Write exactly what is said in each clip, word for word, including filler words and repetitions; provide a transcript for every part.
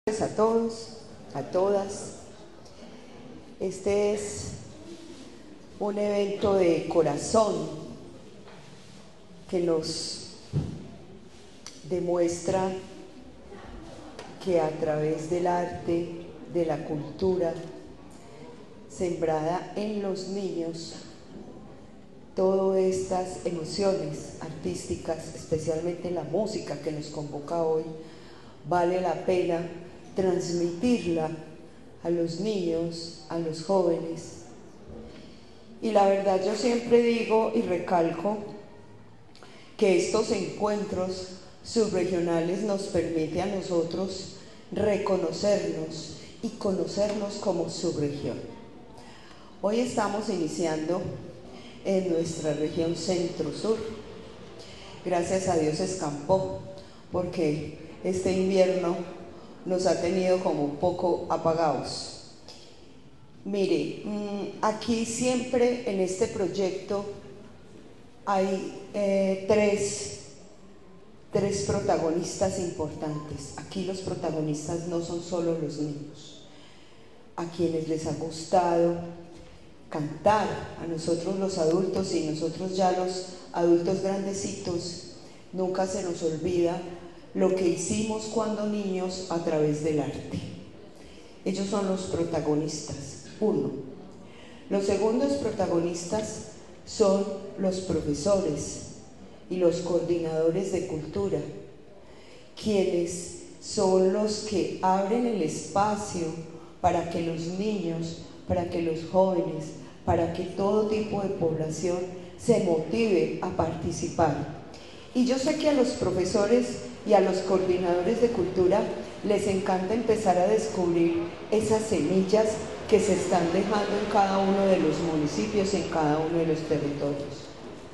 A todos, a todas. Este es un evento de corazón que nos demuestra que a través del arte, de la cultura sembrada en los niños, todas estas emociones artísticas, especialmente la música que nos convoca hoy, vale la pena transmitirla a los niños, a los jóvenes. Y la verdad, yo siempre digo y recalco que estos encuentros subregionales nos permiten a nosotros reconocernos y conocernos como subregión. Hoy estamos iniciando en nuestra región centro-sur. Gracias a Dios escampó, porque este invierno nos ha tenido como un poco apagados. Mire, aquí siempre en este proyecto hay eh, tres, tres protagonistas importantes. Aquí los protagonistas no son solo los niños, a quienes les ha gustado cantar, a nosotros los adultos y nosotros ya los adultos grandecitos, nunca se nos olvida lo que hicimos cuando niños a través del arte. Ellos son los protagonistas, uno. Los segundos protagonistas son los profesores y los coordinadores de cultura, quienes son los que abren el espacio para que los niños, para que los jóvenes, para que todo tipo de población se motive a participar. Y yo sé que a los profesores y a los coordinadores de cultura les encanta empezar a descubrir esas semillas que se están dejando en cada uno de los municipios, en cada uno de los territorios.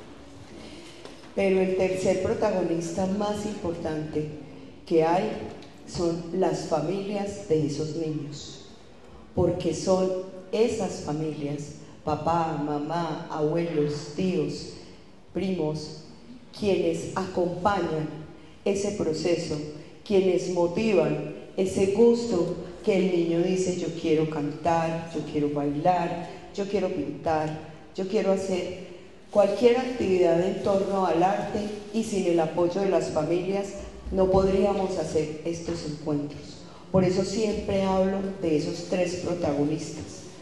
Pero el tercer protagonista más importante que hay son las familias de esos niños, porque son esas familias, papá, mamá, abuelos, tíos, primos, quienes acompañan ese proceso, quienes motivan ese gusto que el niño dice: yo quiero cantar, yo quiero bailar, yo quiero pintar, yo quiero hacer cualquier actividad en torno al arte, y sin el apoyo de las familias no podríamos hacer estos encuentros. Por eso siempre hablo de esos tres protagonistas.